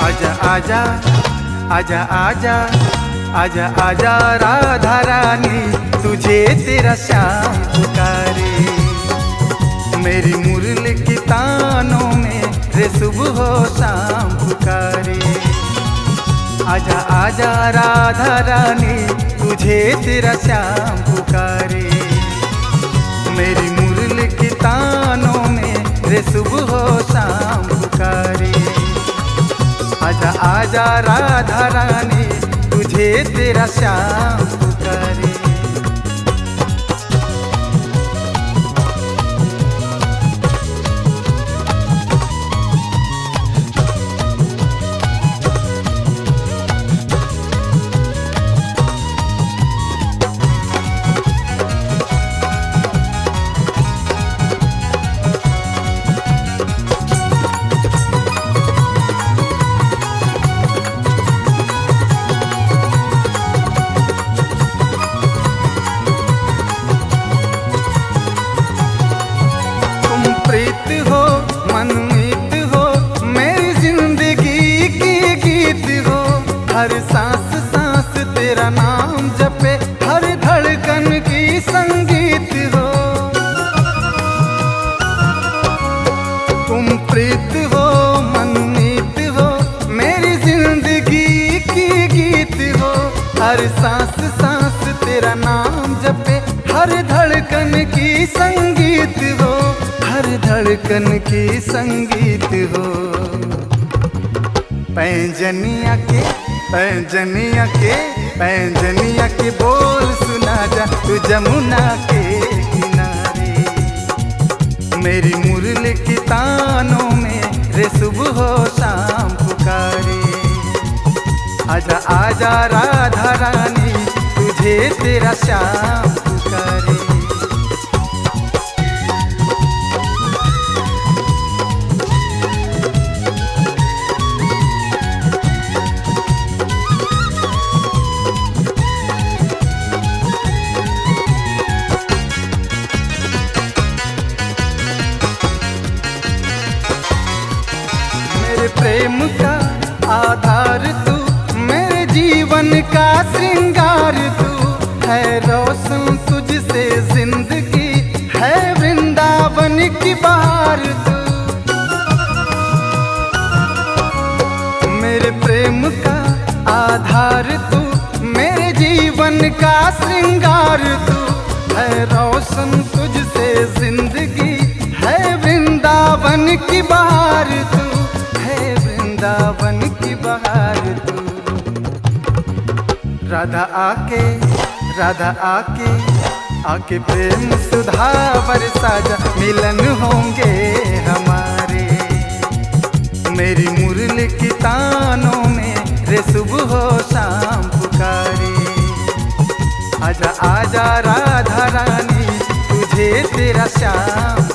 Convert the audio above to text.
आजा आजा आजा आजा आजा आजा राधा रानी, तुझे तेरा श्याम पुकारे। मेरी मुरली की तानों में रे सुबह हो शाम पुकारे। आजा आजा राधा रानी, तुझे तेरा श्याम पुकारे। मेरी मुरली की तानों में रे सुबह हो शाम पुकारे। आजा आजा राधा रानी, तुझे तेरा श्याम पुकारे। प्रीत हो मनमीत हो, मेरी जिंदगी की गीत हो। हर सांस सांस तेरा नाम जपे, हर धड़कन की संगीत हो। तुम प्रीत हो मनमीत हो, मेरी जिंदगी की गीत हो। हर सांस सांस तेरा नाम जपे, हर धड़कन की संगीत हो। हर धड़कन की संगीत हो। पैंजनिया के पैंजनिया के पैंजनिया के बोल सुना जा, तू जमुना के किनारे। मेरी मुरली की तानों में रे सुबह हो शाम पुकारे। आजा आजा राधा रानी, तुझे तेरा श्याम पुकारे। प्रेम का आधार तू, मेरे जीवन का श्रृंगार तू। है रोशन तुझसे जिंदगी, है वृंदावन की बहार तू। मेरे प्रेम का आधार तू, मेरे जीवन का श्रृंगार तू। है रोशन तुझसे जिंदगी, है वृंदावन की बहार तू। वृंदावन की बहार तू। राधा आके राधा आके आके प्रेम सुधा बरसा जा, मिलन होंगे हमारे। मेरी मुरली की तानों में रे सुबह हो शाम पुकारे। आजा आजा राधा रानी, तुझे तेरा श्याम